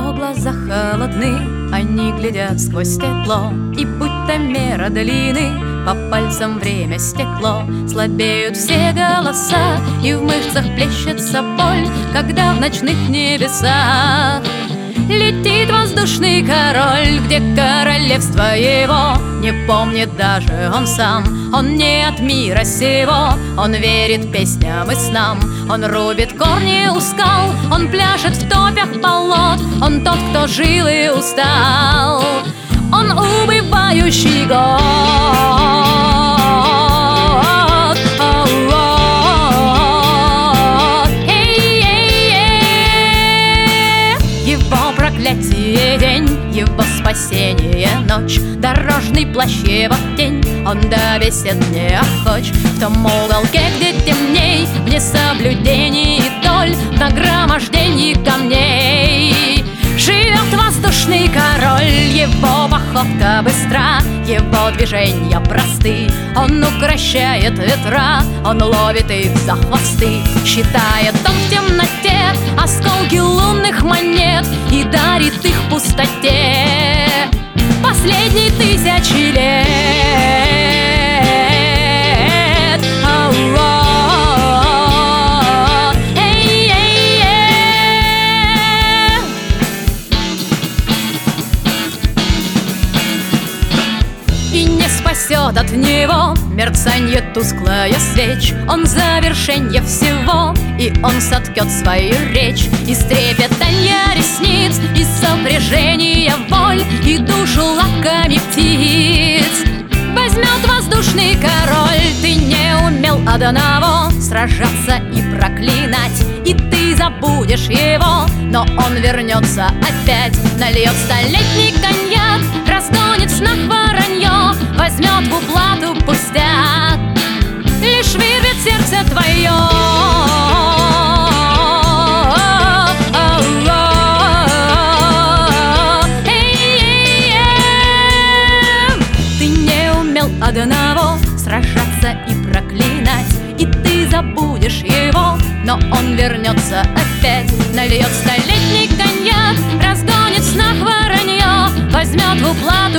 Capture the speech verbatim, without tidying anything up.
Его глаза холодны, они глядят сквозь стекло, и будто мера длины по пальцам время стекло. Слабеют все голоса, и в мышцах плещется боль, когда в ночных небесах летит воздушный король. Где королевство его не помнит даже он сам. Он не от мира сего, он верит песням и снам. Он рубит корни у скал, он пляшет в топях болот. Он тот, кто жил и устал, он убывающий год. Его проклятие день, его спасение ночь, дорожный плащ его тень, он до бесед не охоч. В том уголке, где темней, в несоблюдении доль, в нагромождении камней живет воздушный король. Его походка быстра, его движения просты, он укрощает ветра, он ловит их за хвосты. Считает он в темноте осколки лунных монет и дарит их пустоте последней тысячи лет. И не спасет от него мерцанье тусклая свеч. Он завершенье всего, и он соткет свою речь из трепетанья ресниц, из сопряжения воль и душу лапками птиц. Возьмет воздушный король, ты не умел одного сражаться и проклинать, и ты забудешь его, но он вернется опять. Нальет столетний коньяк, разгонит в снах воронье, возьмет в уплату пустяк, лишь вырвет сердце твое. Ты не умел одного сражаться и проклинать, и ты забудешь его, но он вернется опять. Нальет столетний коньяк, разгонит в снах воронье, возьмет в уплату